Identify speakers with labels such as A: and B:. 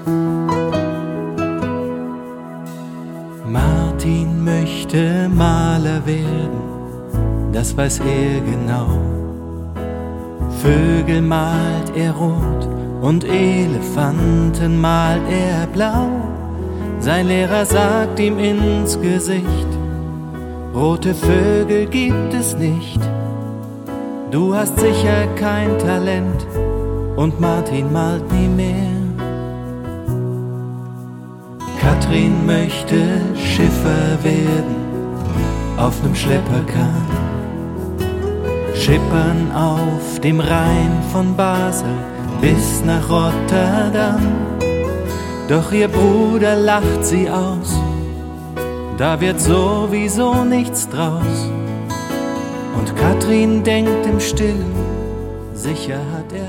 A: Martin möchte Maler werden, das weiß er genau. Vögel malt er rot und Elefanten malt er blau. Sein Lehrer sagt ihm ins Gesicht: Rote Vögel gibt es nicht. Du hast sicher kein Talent. Und Martin malt nie mehr. Katrin möchte Schiffer werden auf nem Schlepperkahn. Schippern auf dem Rhein von Basel bis nach Rotterdam. Doch ihr Bruder lacht sie aus, da wird sowieso nichts draus. Und Katrin denkt im Stillen, sicher hat er